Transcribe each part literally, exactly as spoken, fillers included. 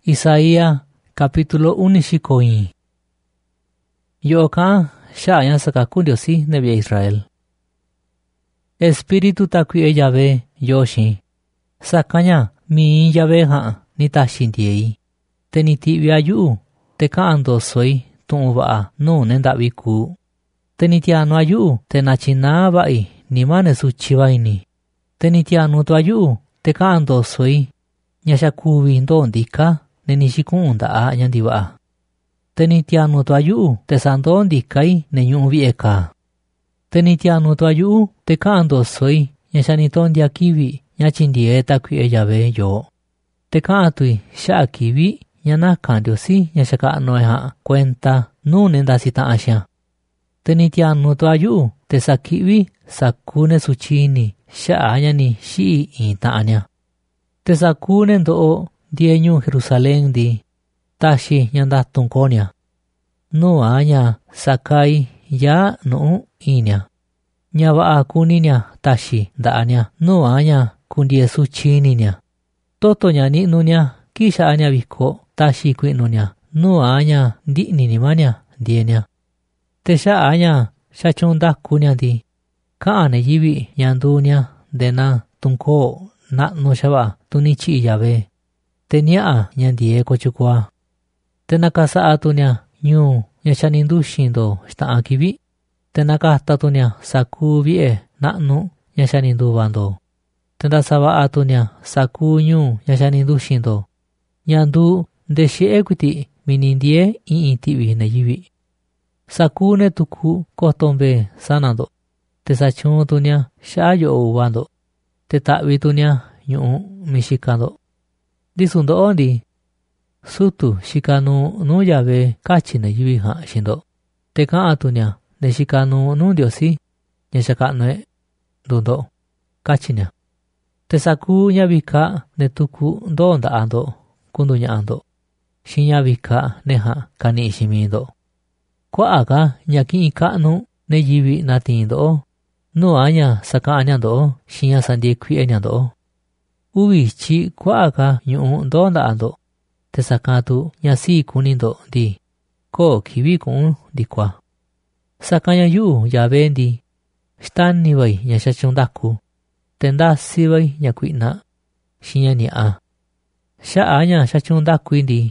Isaías capítulo unixiko iin. Yo ka sha'ña sakaku Ndiosi nevia Israel. Espíritu takui Yahvé yoshi. Sakaña mi Yahvé ha ni tashindiei. Te ni ti'via yu'u te ka'an ndosoi tu'un va'a nuu ne nda'vi kuu. Te ni tianua yu'u te nachinaa va'i nima ne suchi vaini. Te ni tianu tua yu'u te ka'an ndosoi ña xakuvi ndoo ndika ne ni xiku'un nda'a ña ndiva'a. Te ni tianu tua yu'u te sandoo ndikai ne ñu'u vi'e kaa. Te ni tianu tua yu'u te ka'an ndosoi ña xanitondia kivi ña chindie takui'e Yahvé yo. Te ka'an tui xa'a kivi ña nakan Ndiosi ña xaka'nu'e ja'a kuenta nuu ne ndasi ta'an xian. Te ni tianu tua yu'u te saki'vi saku ne suchi ini xa'a ña ni xi'i iin ta'an ña. Te saku ne ndo'o ndie ñuu Jerusalén ndi taxi ña ndatun konia. Nu'a ña sakai ya nu'u inia. Ña va'a kuni ña taxi nda'a ña nu'a ña kundie suchi ini ña. Toto ña ni'nu ña ki xa'a ña viko taxi kui'nu ña nu'a ña ndi'ni nima ña ndie ña. Te xa'a ña xachun ndaku ña ndi ka'an ne yivi ña nduu ña ndena tunkoo na'nu xava'a tuni chi'i Yahvé. Te nia'a ña ndie kochukua. Te nakasa'a tu ña ñuu ña xani nduxin ndo xta'an kivi. Te nakata tu ña saku vi'e na'nu ña xani nduva ndo. Te ndasava'a tu ña saku ñuu ña xani nduxin ndo. Ña nduu nde xe'e kuiti mini ndie iin ti'vi ne yivi. Saku ne tuku kotombe sana ndo. Te sachun tu ña xa'a yo'o uva ndo. Te ta'vi tu ña ñu'u mixika ndo. Ndisu ndo'o ndi sutu xikanu nuu Yahvé kachi ne yivi ja'a xindo. Te ka'an tu ña ne xikanu nuu Ndiosi ña xaka'nu'e ndundo kachi ña. Te saku ña vika ne tuku ndoo nda'a ndo kundu ña'a ndo. Xi ña vika ne ja'a kani'i ximi ndo. Kua'a ka ña ki'in ka'nu ne yivi natiin ndo'o. Nu'a ña saka'an ña ndo'o xi ña sandie kui'e ña ndo'o. Uvi chi kua'a ka ñu'u ndoo nda'a ndo. Te sakan tu ña sii kuni ndo ndi koo kivi ku'un ndikua. Sakan ña yu'u Yahvé ndi xtani vai ña xachun ndaku. Te ndasi vai ña kui'na xi ña ni'a. Xa'a ña xachun ndakui ndi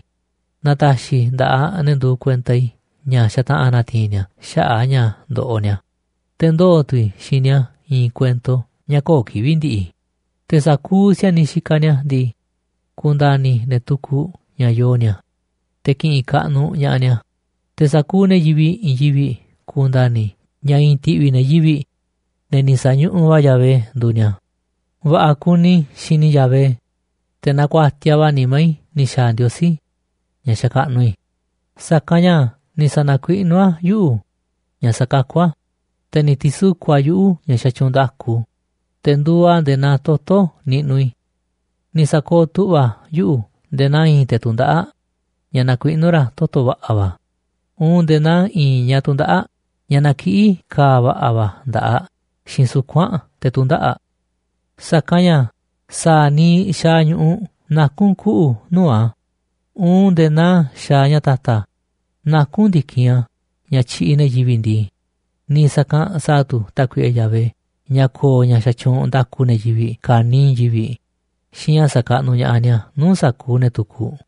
nataxi nda'a ne ndu kuentai ña xata'an natiin ña xa'a ña ndo'o ña. Te ndoo tui xi ña iin kuento ña koo kivi ndi'i. Te saku siani xika ña ndi kundani ne tuku ña yoo ña. Te ki'in ka'nu ña'a ña. Te saku ne yivi in yivi kundani ña in ti'vi ne yivi ne ni sañu'u va Yahvé ndu ña. Va'a kuni xini Yahvé. Te nakuatiava nimai ni xaa Ndiosi ña xaka'nui. Saka ña ni sanakui'nua yu'u ña sakakua. Te ni tisukua yu'u ña xachun ndaku. Te ndua ndena toto ni'nui. Ni sakoo tu'va yu'u ndena in te tunda'a ña nakui'nura toto va'ava. Un ndena in ña tunda'a ña naki'i kaa va'ava nda'a xin sukua'a te tunda'a. Saka ña saa ni xaa ñu'u nakun ku'u nu'a. Un ndena xaa ña tata nakun ndiki'a ña chi'i ne yivi ndi. Ni sakan saatu takui'e Yahvé ña koo ña xachun ndaku ne yivi kani yivi. Xi ña saka'nu ña'a ña nuu saku ne tuku.